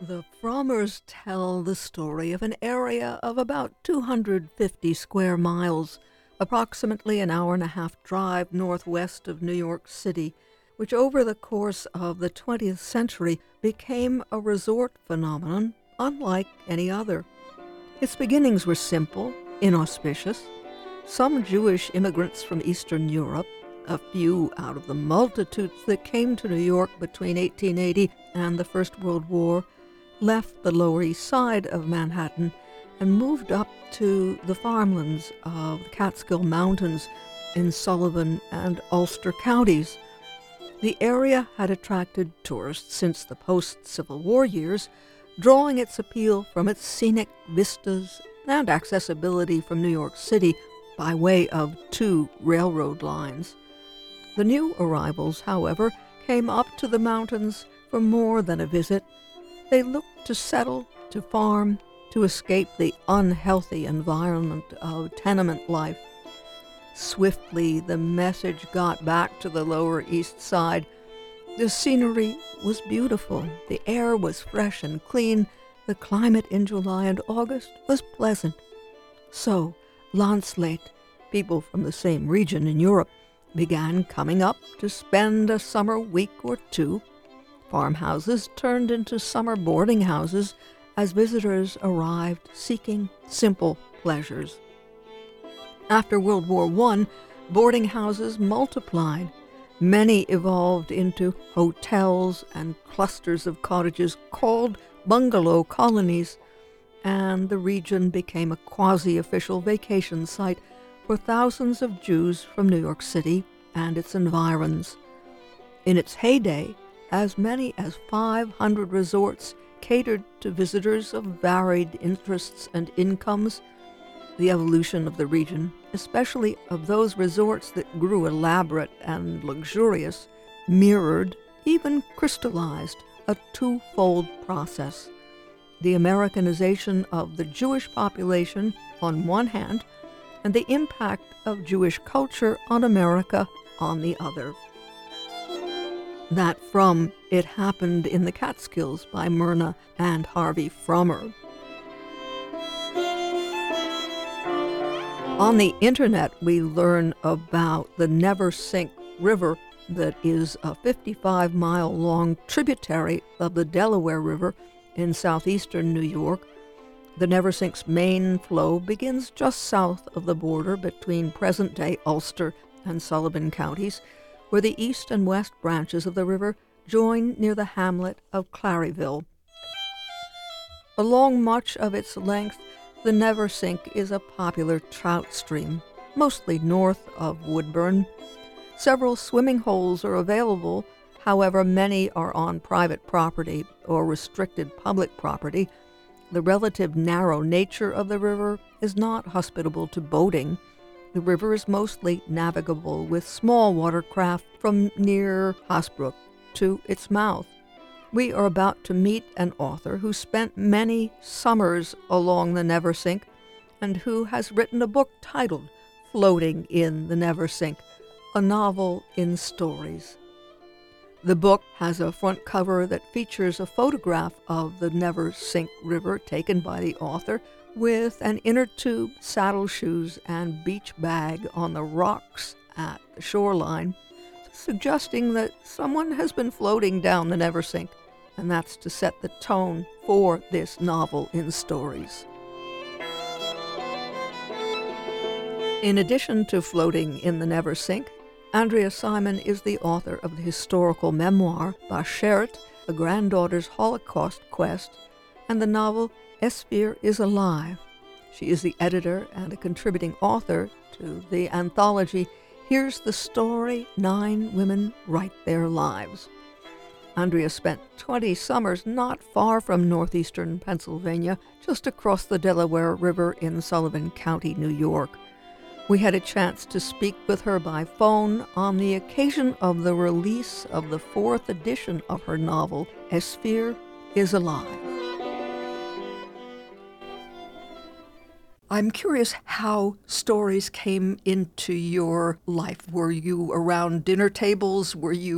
The Frommers tell the story of an area of about 250 square miles, approximately an hour and a half drive northwest of New York City, which over the course of the 20th century became a resort phenomenon unlike any other. Its beginnings were simple, inauspicious. Some Jewish immigrants from Eastern Europe, a few out of the multitudes that came to New York between 1880 and the First World War, left the Lower East Side of Manhattan and moved up to the farmlands of the Catskill Mountains in Sullivan and Ulster counties. The area had attracted tourists since the post-Civil War years, drawing its appeal from its scenic vistas and accessibility from New York City by way of two railroad lines. The new arrivals, however, came up to the mountains for more than a visit. They looked to settle, to farm, to escape the unhealthy environment of tenement life. Swiftly, the message got back to the Lower East Side. The scenery was beautiful, the air was fresh and clean, the climate in July and August was pleasant. So, Landsleit, people from the same region in Europe, began coming up to spend a summer week or two. Farmhouses turned into summer boarding houses as visitors arrived seeking simple pleasures. After World War I, boarding houses multiplied. Many evolved into hotels and clusters of cottages called bungalow colonies, and the region became a quasi-official vacation site for thousands of Jews from New York City and its environs. In its heyday, as many as 500 resorts catered to visitors of varied interests and incomes. The evolution of the region, especially of those resorts that grew elaborate and luxurious, mirrored, even crystallized, a twofold process: the Americanization of the Jewish population on one hand, and the impact of Jewish culture on America on the other. That from It Happened in the Catskills by Myrna and Harvey Frommer. On the internet, we learn about the Neversink River that is a 55-mile-long tributary of the Delaware River in southeastern New York. The Neversink's main flow begins just south of the border between present-day Ulster and Sullivan counties, where the east and west branches of the river join near the hamlet of Claryville. Along much of its length, the Neversink is a popular trout stream, mostly north of Woodburn. Several swimming holes are available, however many are on private property or restricted public property. The relative narrow nature of the river is not hospitable to boating. The river is mostly navigable with small watercraft from near Hasbrook to its mouth. We are about to meet an author who spent many summers along the Neversink and who has written a book titled Floating in the Neversink, a novel in stories. The book has a front cover that features a photograph of the Neversink River taken by the author with an inner tube, saddle shoes, and beach bag on the rocks at the shoreline, suggesting that someone has been floating down the Neversink, and that's to set the tone for this novel in stories. In addition to Floating in the Neversink, Andrea Simon is the author of the historical memoir Bashert, A Granddaughter's Holocaust Quest, and the novel Esphir is Alive. She is the editor and a contributing author to the anthology Here's the Story 9 Women Write Their Lives. Andrea spent 20 summers not far from northeastern Pennsylvania, just across the Delaware River in Sullivan County, New York. We had a chance to speak with her by phone on the occasion of the release of the 4th edition of her novel, Esphir is Alive. I'm curious how stories came into your life. Were you around dinner tables? Were you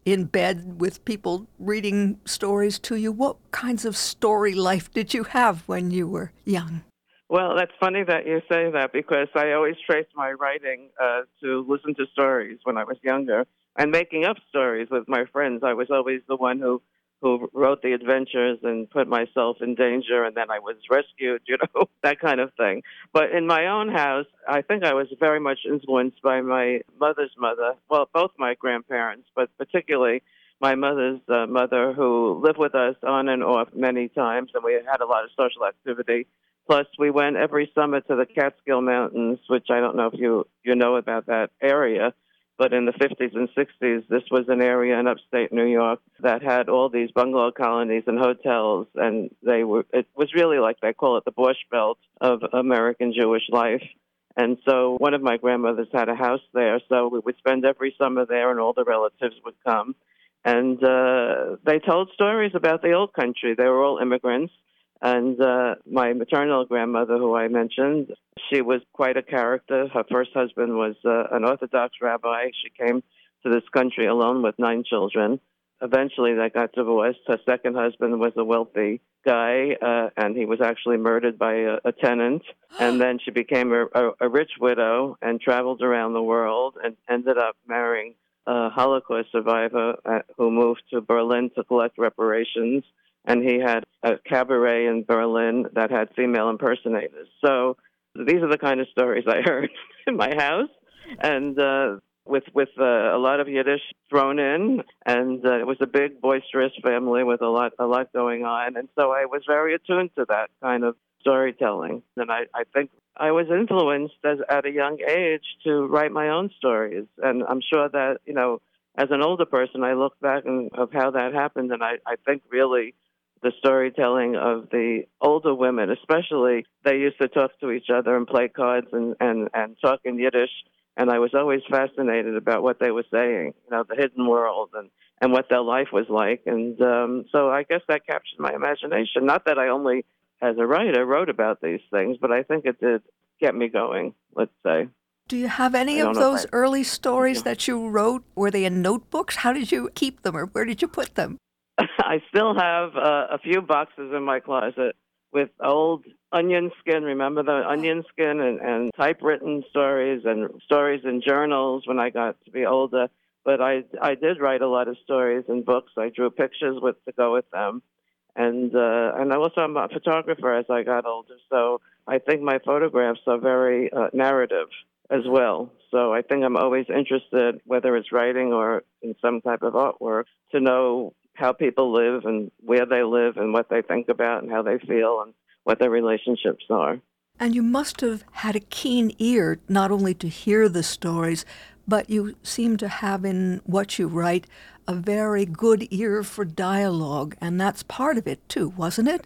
in bed with people reading stories to you. What kinds of story life did you have when you were young? Well, that's funny that you say that because I always traced my writing to listen to stories when I was younger and making up stories with my friends. I was always the one who wrote the adventures and put myself in danger, and then I was rescued, that kind of thing. But in my own house, I think I was very much influenced by my mother's mother, well, both my grandparents, but particularly my mother's mother, who lived with us on and off many times, and we had a lot of social activity. Plus, we went every summer to the Catskill Mountains, which I don't know if you know about that area, but in the 50s and 60s, this was an area in upstate New York that had all these bungalow colonies and hotels, and it was really like they call it the Borscht Belt of American Jewish life. And so one of my grandmothers had a house there, so we would spend every summer there, and all the relatives would come. And they told stories about the old country. They were all immigrants. And my maternal grandmother, who I mentioned, she was quite a character. Her first husband was an Orthodox rabbi. She came to this country alone with 9 children. Eventually, they got divorced. Her second husband was a wealthy guy, and he was actually murdered by a tenant. And then she became a rich widow and traveled around the world and ended up marrying a Holocaust survivor who moved to Berlin to collect reparations. And he had a cabaret in Berlin that had female impersonators. So these are the kind of stories I heard in my house, and with a lot of Yiddish thrown in, and it was a big, boisterous family with a lot going on. And so I was very attuned to that kind of storytelling. And I think I was influenced at a young age to write my own stories. And I'm sure that, as an older person, I look back of how that happened, and I think really the storytelling of the older women, especially, they used to talk to each other and play cards and talk in Yiddish. And I was always fascinated about what they were saying, the hidden world and what their life was like. And so I guess that captured my imagination. Not that I only, as a writer, wrote about these things, but I think it did get me going, let's say. Do you have any of those early stories that you wrote? Were they in notebooks? How did you keep them, or where did you put them? I still have a few boxes in my closet with old onion skin. Remember the onion skin and typewritten stories and stories in journals when I got to be older. But I did write a lot of stories in books. I drew pictures to go with them. And also I'm a photographer as I got older. So I think my photographs are very narrative as well. So I think I'm always interested, whether it's writing or in some type of artwork, to know how people live and where they live and what they think about and how they feel and what their relationships are. And you must have had a keen ear not only to hear the stories, but you seem to have in what you write a very good ear for dialogue, and that's part of it too, wasn't it?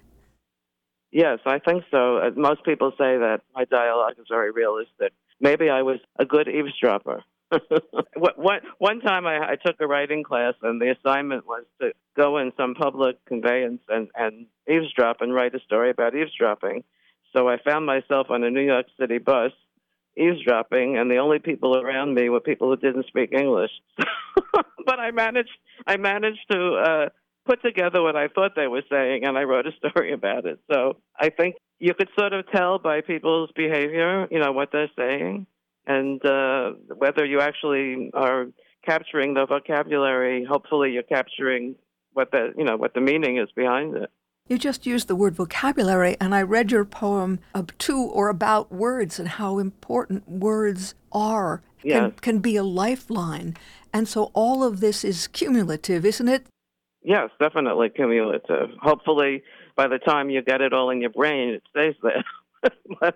Yes, I think so. Most people say that my dialogue is very realistic. Maybe I was a good eavesdropper. One time I took a writing class, and the assignment was to go in some public conveyance and eavesdrop and write a story about eavesdropping. So I found myself on a New York City bus eavesdropping, and the only people around me were people who didn't speak English. But I managed to put together what I thought they were saying, and I wrote a story about it. So I think you could sort of tell by people's behavior, what they're saying. And whether you actually are capturing the vocabulary, hopefully you're capturing what the meaning is behind it. You just used the word vocabulary, and I read your poem to or about words and how important words are, Yes. can be a lifeline. And so all of this is cumulative, isn't it? Yes, definitely cumulative. Hopefully by the time you get it all in your brain, it stays there. But,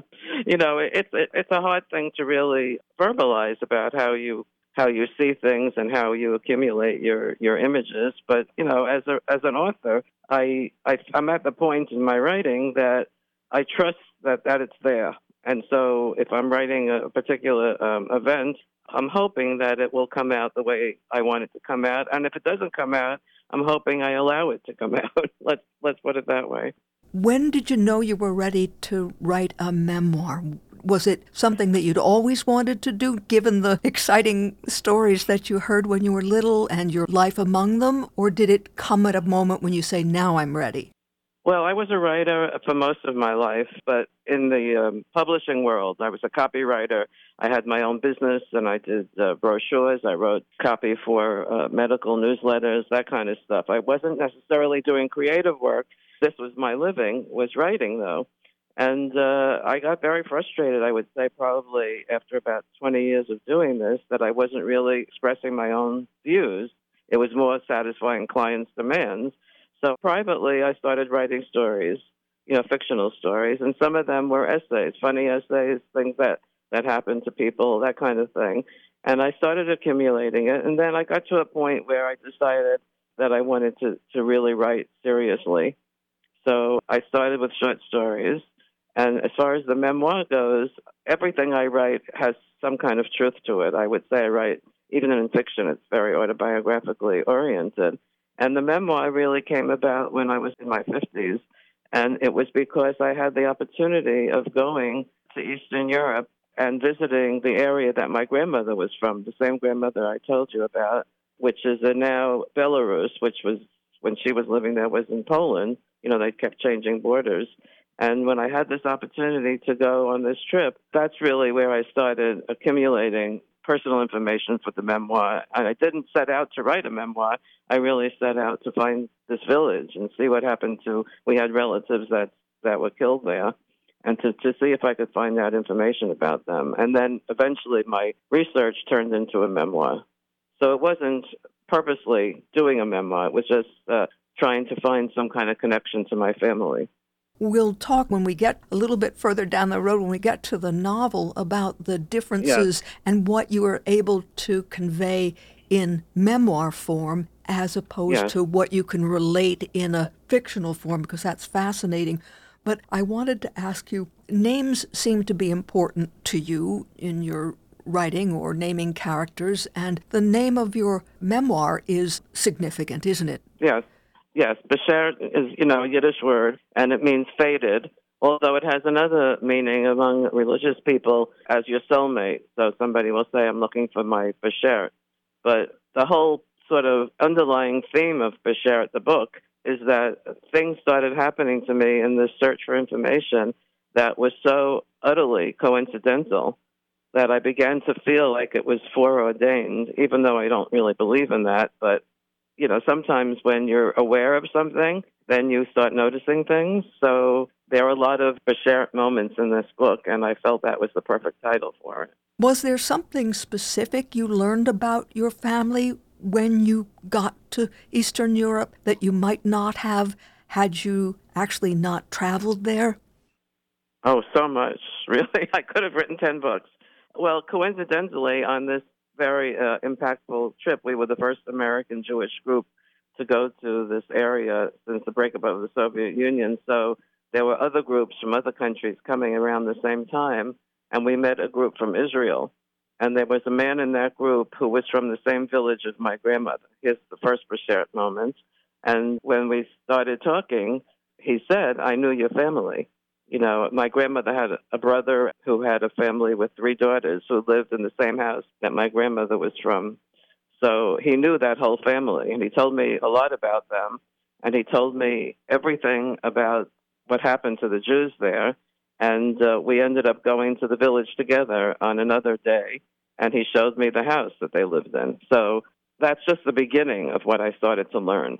it's a hard thing to really verbalize about how you see things and how you accumulate your images. But as an author, I'm at the point in my writing that I trust that it's there. And so if I'm writing a particular event, I'm hoping that it will come out the way I want it to come out. And if it doesn't come out, I'm hoping I allow it to come out. Let's put it that way. When did you know you were ready to write a memoir? Was it something that you'd always wanted to do, given the exciting stories that you heard when you were little and your life among them? Or did it come at a moment when you say, now I'm ready? Well, I was a writer for most of my life, but in the publishing world, I was a copywriter. I had my own business, and I did brochures. I wrote copy for medical newsletters, that kind of stuff. I wasn't necessarily doing creative work. This was my living, was writing, though. And I got very frustrated, I would say, probably after about 20 years of doing this, that I wasn't really expressing my own views. It was more satisfying clients' demands. So privately, I started writing stories, fictional stories, and some of them were essays, funny essays, things that happened to people, that kind of thing. And I started accumulating it, and then I got to a point where I decided that I wanted to really write seriously. So I started with short stories, and as far as the memoir goes, everything I write has some kind of truth to it. I would say I write, even in fiction, it's very autobiographically oriented. And the memoir really came about when I was in my 50s, and it was because I had the opportunity of going to Eastern Europe and visiting the area that my grandmother was from, the same grandmother I told you about, which is now Belarus, which was, when she was living there, was in Poland. They kept changing borders. And when I had this opportunity to go on this trip, that's really where I started accumulating personal information for the memoir. And I didn't set out to write a memoir. I really set out to find this village and see what happened to, we had relatives that were killed there, and to see if I could find out information about them. And then eventually my research turned into a memoir. So it wasn't purposely doing a memoir. It was just trying to find some kind of connection to my family. We'll talk when we get a little bit further down the road, when we get to the novel, about the differences and what you were able to convey in memoir form as opposed to what you can relate in a fictional form, because that's fascinating. But I wanted to ask you, names seem to be important to you in your writing or naming characters, and the name of your memoir is significant, isn't it? Yes, Becher is, a Yiddish word, and it means fated, although it has another meaning among religious people as your soulmate. So somebody will say, I'm looking for my Becher. But the whole sort of underlying theme of Becher, the book, is that things started happening to me in this search for information that was so utterly coincidental that I began to feel like it was foreordained, even though I don't really believe in that. But sometimes when you're aware of something, then you start noticing things. So there are a lot of Becher moments in this book, and I felt that was the perfect title for it. Was there something specific you learned about your family when you got to Eastern Europe that you might not have had you actually not traveled there? Oh, so much, really. I could have written 10 books. Well, coincidentally, on this very impactful trip, we were the first American Jewish group to go to this area since the breakup of the Soviet Union. So there were other groups from other countries coming around the same time, and we met a group from Israel. And there was a man in that group who was from the same village as my grandmother. Here's the first Becher moment. And when we started talking, he said, I knew your family. My grandmother had a brother who had a family with 3 daughters who lived in the same house that my grandmother was from. So he knew that whole family, and he told me a lot about them. And he told me everything about what happened to the Jews there. And we ended up going to the village together on another day, and he showed me the house that they lived in. So that's just the beginning of what I started to learn.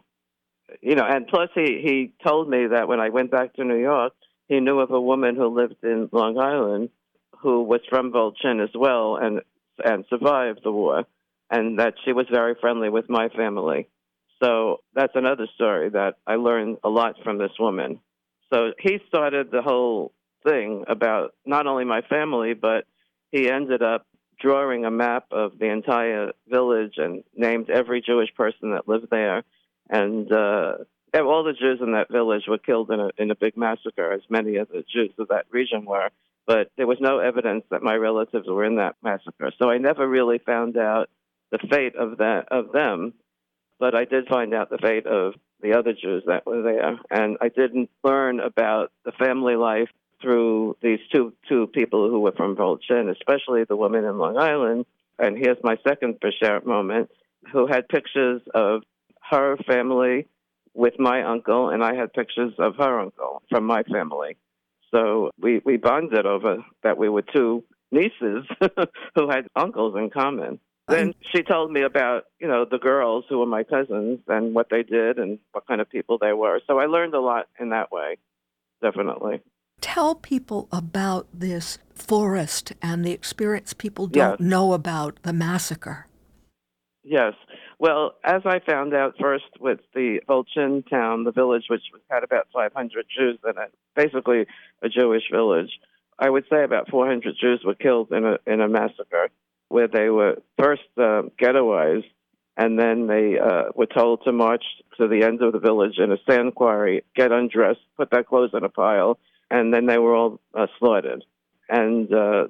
And plus he told me that when I went back to New York, he knew of a woman who lived in Long Island who was from Volchin as well and survived the war, and that she was very friendly with my family. So that's another story that I learned a lot from this woman. So he started the whole thing about not only my family, but he ended up drawing a map of the entire village and named every Jewish person that lived there. And all the Jews in that village were killed in a big massacre, as many of the Jews of that region were. But there was no evidence that my relatives were in that massacre. So I never really found out the fate of them, but I did find out the fate of the other Jews that were there. And I didn't learn about the family life through these two people who were from Volchin, especially the woman in Long Island. And here's my second Beshert moment, who had pictures of her family with my uncle, and I had pictures of her uncle from my family. So we bonded over that we were two nieces who had uncles in common. Then she told me about, the girls who were my cousins and what they did and what kind of people they were. So I learned a lot in that way, definitely. Tell people about this forest and the experience people don't know about the massacre. Yes. Well, as I found out first with the Volchin town, the village, which had about 500 Jews in it, basically a Jewish village, I would say about 400 Jews were killed in a massacre where they were first ghettoized, and then they were told to march to the end of the village in a sand quarry, get undressed, put their clothes in a pile, and then they were all slaughtered. And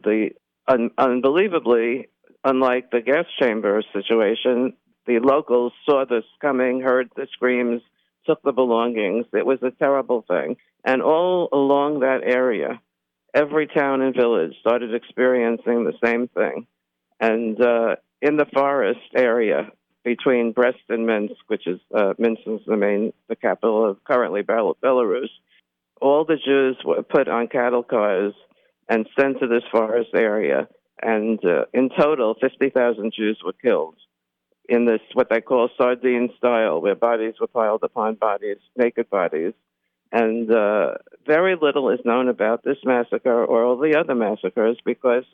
unbelievably, unlike the gas chamber situation, the locals saw this coming, heard the screams, took the belongings. It was a terrible thing. And all along that area, every town and village started experiencing the same thing. And in the forest area between Brest and Minsk, which is Minsk is the capital of currently Belarus, all the Jews were put on cattle cars and sent to this forest area. And in total, 50,000 Jews were killed in this, what they call sardine style, where bodies were piled upon bodies, naked bodies. And very little is known about this massacre or all the other massacres because,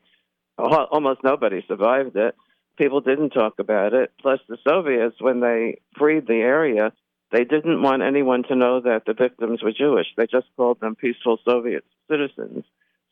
almost nobody survived it. People didn't talk about it. Plus, the Soviets, when they freed the area, they didn't want anyone to know that the victims were Jewish. They just called them peaceful Soviet citizens.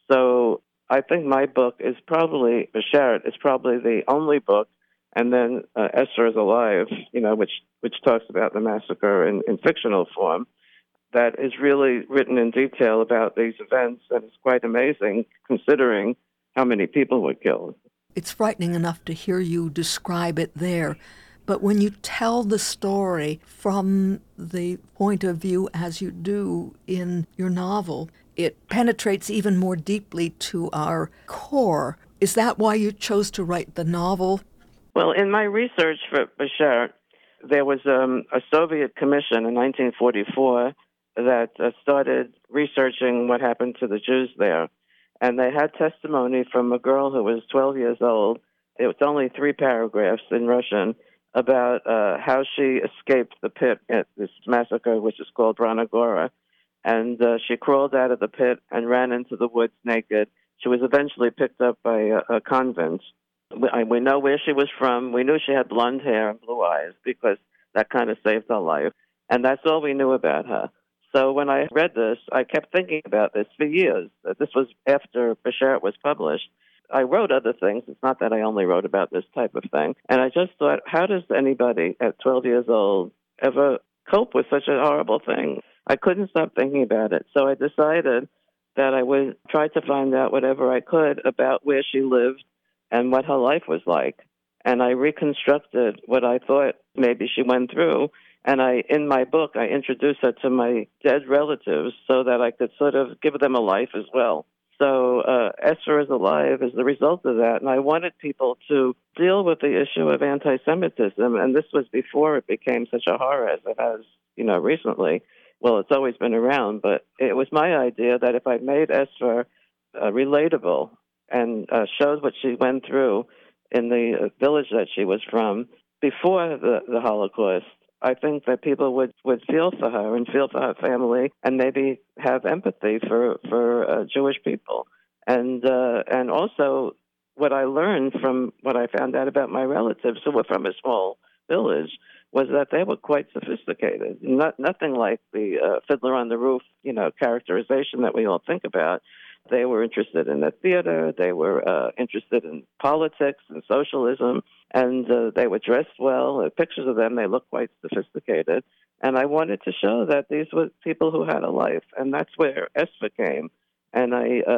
So I think my book is probably, Beshert is probably the only book, and then Esther is Alive, which talks about the massacre in fictional form, that is really written in detail about these events, and it's quite amazing considering how many people were killed. It's frightening enough to hear you describe it there, but when you tell the story from the point of view as you do in your novel, it penetrates even more deeply to our core. Is that why you chose to write the novel? Well, in my research for Beshert, there was a Soviet commission in 1944 that started researching what happened to the Jews there. And they had testimony from a girl who was 12 years old. It was only 3 paragraphs in Russian about how she escaped the pit at this massacre, which is called Brana Gora. And she crawled out of the pit and ran into the woods naked. She was eventually picked up by a convent. We know where she was from. We knew she had blonde hair and blue eyes because that kind of saved her life. And that's all we knew about her. So when I read this, I kept thinking about this for years. This was after Beshert was published. I wrote other things. It's not that I only wrote about this type of thing. And I just thought, how does anybody at 12 years old ever cope with such a horrible thing? I couldn't stop thinking about it. So I decided that I would try to find out whatever I could about where she lived and what her life was like. And I reconstructed what I thought maybe she went through. And in my book, I introduced her to my dead relatives so that I could sort of give them a life as well. So Esther is Alive is the result of that. And I wanted people to deal with the issue of anti-Semitism. And this was before it became such a horror as it has, recently. Well, it's always been around. But it was my idea that if I made Esther relatable and showed what she went through in the village that she was from before the Holocaust, I think that people would feel for her and feel for her family and maybe have empathy for Jewish people. And also what I learned from what I found out about my relatives who were from a small village was that they were quite sophisticated. Nothing like the Fiddler on the Roof, characterization that we all think about. They were interested in the theater. They were interested in politics and socialism, and they were dressed well. Pictures of them, they looked quite sophisticated. And I wanted to show that these were people who had a life, and that's where Esfa came. And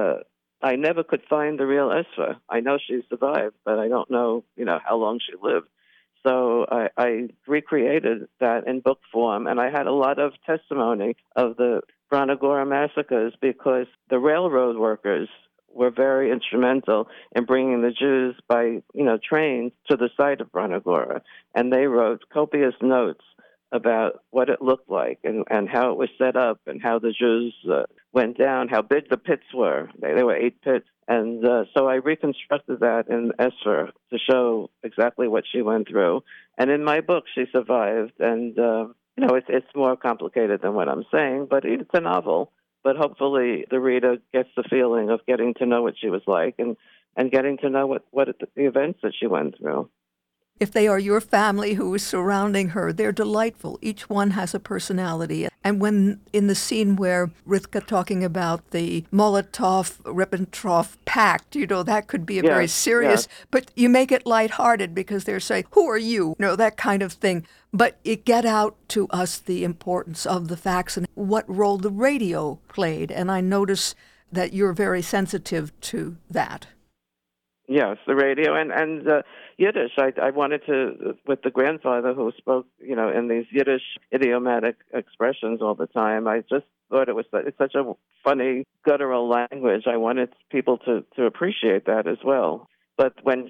I never could find the real Esfa. I know she survived, but I don't know, how long she lived. So I recreated that in book form, and I had a lot of testimony of the Branagora massacres because the railroad workers were very instrumental in bringing the Jews by, train to the site of Branagora. And they wrote copious notes about what it looked like and how it was set up and how the Jews went down, how big the pits were. They were 8 pits. And so I reconstructed that in Esfer to show exactly what she went through. And in my book, she survived. And, it's more complicated than what I'm saying, but it's a novel. But hopefully the reader gets the feeling of getting to know what she was like and getting to know what the events that she went through. If they are your family who is surrounding her, they're delightful. Each one has a personality. And when in the scene where Rivka talking about the Molotov-Ribbentrop Pact, that could be a very serious, but you make it lighthearted because they're saying, who are you? That kind of thing. But it get out to us the importance of the facts and what role the radio played. And I notice that you're very sensitive to that. Yes, the radio and Yiddish. I wanted to, with the grandfather who spoke, in these Yiddish idiomatic expressions all the time. I just thought it's such a funny, guttural language. I wanted people to appreciate that as well. But when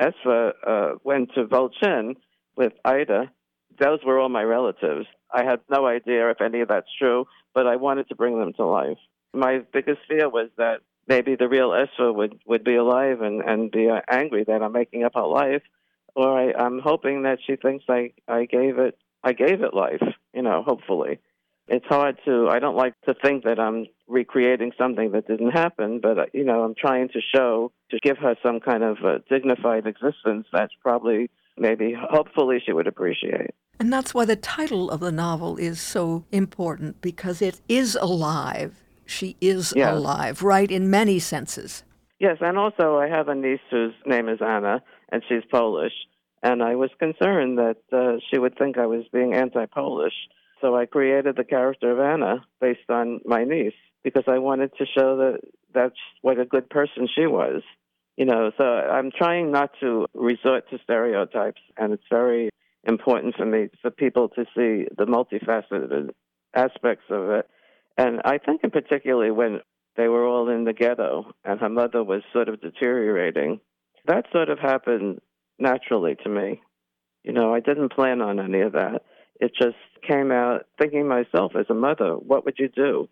Esfa went to Volchin with Ida, those were all my relatives. I had no idea if any of that's true, but I wanted to bring them to life. My biggest fear was that maybe the real Esra would be alive and be angry that I'm making up her life, or I'm hoping that she thinks I gave it life. Hopefully, it's hard to. I don't like to think that I'm recreating something that didn't happen, but I'm trying to give her some kind of dignified existence. That's probably hopefully she would appreciate. And that's why the title of the novel is so important, because it is alive. She is alive, right, in many senses. Yes, and also I have a niece whose name is Anna, and she's Polish, and I was concerned that she would think I was being anti-Polish. So I created the character of Anna based on my niece, because I wanted to show that that's what a good person she was. So I'm trying not to resort to stereotypes, and it's very important for people to see the multifaceted aspects of it. And I think in particularly when they were all in the ghetto and her mother was sort of deteriorating, that sort of happened naturally to me. I didn't plan on any of that. It just came out thinking myself as a mother, what would you do,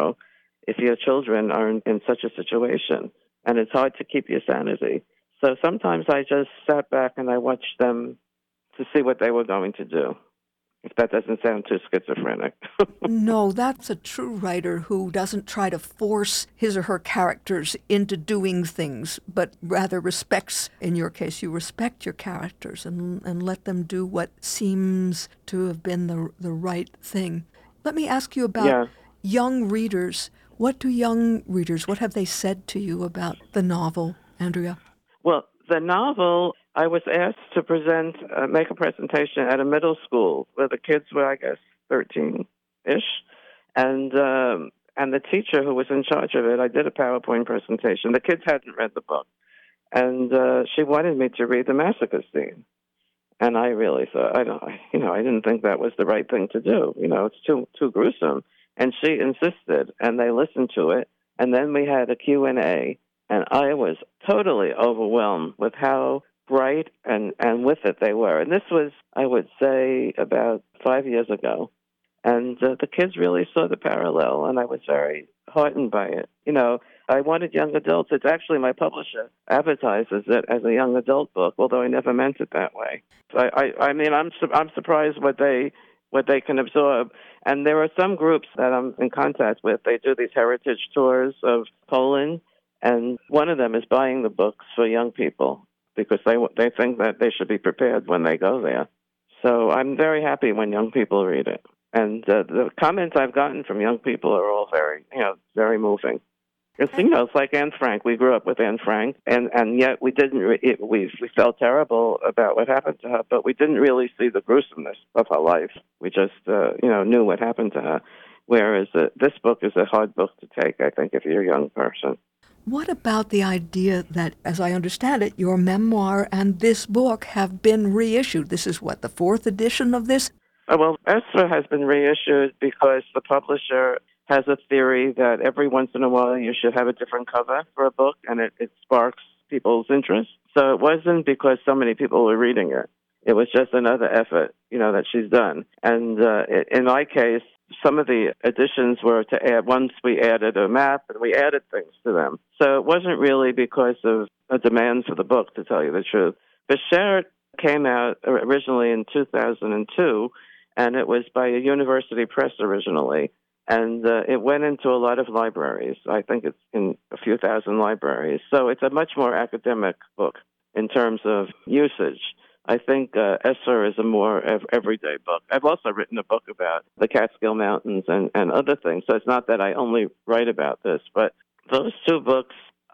if your children are in such a situation? And it's hard to keep your sanity. So sometimes I just sat back and I watched them to see what they were going to do. If that doesn't sound too schizophrenic. No, that's a true writer who doesn't try to force his or her characters into doing things, but rather respects, in your case, you respect your characters and let them do what seems to have been the right thing. Let me ask you about young readers. What have they said to you about the novel, Andrea? Well, the novel, I was asked to make a presentation at a middle school where the kids were, I guess, 13-ish. And the teacher who was in charge of it, I did a PowerPoint presentation. The kids hadn't read the book. And she wanted me to read the massacre scene. And I really thought, I didn't think that was the right thing to do. It's too gruesome. And she insisted, and they listened to it. And then we had a Q&A. And I was totally overwhelmed with how bright and with it they were. And this was, I would say, about 5 years ago. And the kids really saw the parallel, and I was very heartened by it. I wanted young adults. It's actually my publisher advertises it as a young adult book, although I never meant it that way. So I'm surprised what they can absorb. And there are some groups that I'm in contact with. They do these heritage tours of Poland. And one of them is buying the books for young people because they think that they should be prepared when they go there. So I'm very happy when young people read it. And the comments I've gotten from young people are all very, very moving. It's like Anne Frank. We grew up with Anne Frank, and yet we didn't. We felt terrible about what happened to her, but we didn't really see the gruesomeness of her life. We just, knew what happened to her. Whereas this book is a hard book to take, I think, if you're a young person. What about the idea that, as I understand it, your memoir and this book have been reissued? This is the 4th edition of this? Well, Esra has been reissued because the publisher has a theory that every once in a while you should have a different cover for a book, and it sparks people's interest. So it wasn't because so many people were reading it. It was just another effort, that she's done. And in my case, some of the additions were to add, once we added a map, and we added things to them. So it wasn't really because of a demand for the book, to tell you the truth. Beshert came out originally in 2002, and it was by a university press originally. And it went into a lot of libraries. I think it's in a few thousand libraries. So it's a much more academic book in terms of usage. I think Esser is a more everyday book. I've also written a book about the Catskill Mountains and other things. So it's not that I only write about this. But those two books,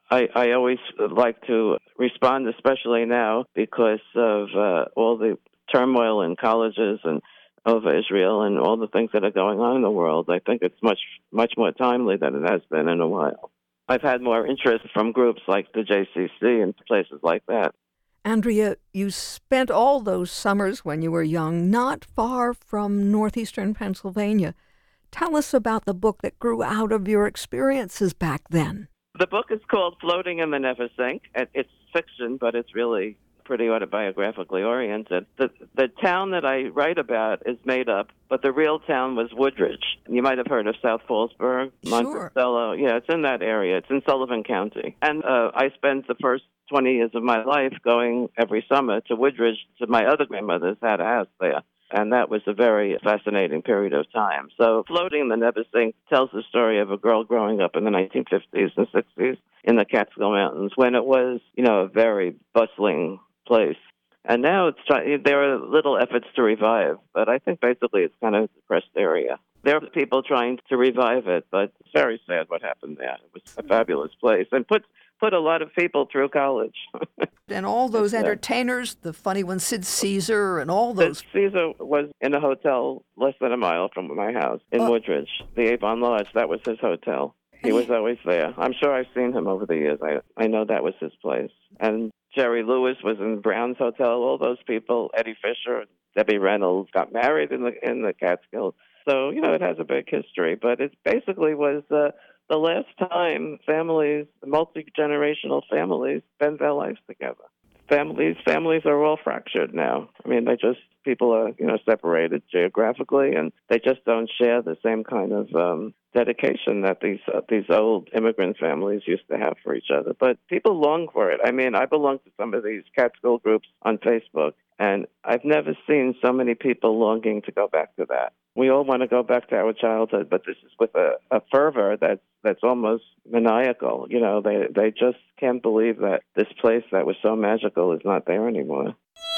I always like to respond, especially now, because of all the turmoil in colleges and over Israel and all the things that are going on in the world. I think it's much more timely than it has been in a while. I've had more interest from groups like the JCC and places like that. Andrea, you spent all those summers when you were young not far from northeastern Pennsylvania. Tell us about the book that grew out of your experiences back then. The book is called Floating in the Neversink. It's fiction, but it's really pretty autobiographically oriented. The town that I write about is made up, but the real town was Woodridge. You might have heard of South Fallsburg, Monticello. Sure. Yeah, it's in that area. It's in Sullivan County. And I spent the first 20 years of my life going every summer to Woodridge to my other grandmother's had a house there. And that was a very fascinating period of time. So Floating in the Neversink tells the story of a girl growing up in the 1950s and 60s in the Catskill Mountains when it was, a very bustling place. And now there are little efforts to revive, but I think basically it's kind of a depressed area. There are people trying to revive it, but it's very sad what happened there. It was a fabulous place and put a lot of people through college. And all those entertainers, the funny one, Sid Caesar, and all those. Sid Caesar was in a hotel less than a mile from my house in Woodridge, the Avon Lodge. That was his hotel. He was always there. I'm sure I've seen him over the years. I know that was his place. And Jerry Lewis was in Brown's Hotel. All those people, Eddie Fisher, Debbie Reynolds, got married in the Catskills. So, it has a big history. But it basically was the last time families, multi-generational families, spend their lives together. Families are all fractured now. I mean, people are, separated geographically, and they just don't share the same kind of dedication that these old immigrant families used to have for each other. But people long for it. I mean, I belong to some of these Catskill groups on Facebook, and I've never seen so many people longing to go back to that. We all want to go back to our childhood, but this is with a fervor that's almost maniacal. They just can't believe that this place that was so magical is not there anymore.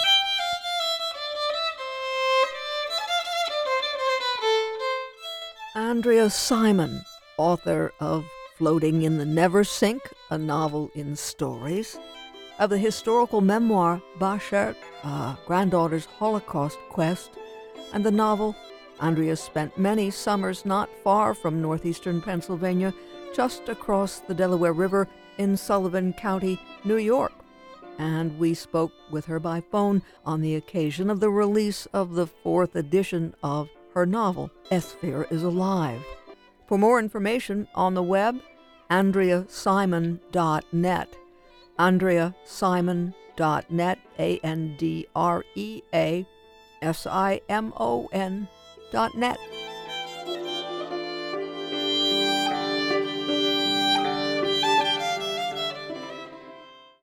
Andrea Simon, author of Floating in the Neversink, a novel in stories, of the historical memoir Beshert, Granddaughter's Holocaust Quest, and the novel Andrea spent many summers not far from northeastern Pennsylvania, just across the Delaware River in Sullivan County, New York. And we spoke with her by phone on the occasion of the release of the 4th edition of her novel, Esphir is Alive. For more information on the web, AndreaSimon.net. AndreaSimon.net, AndreaSimon.net.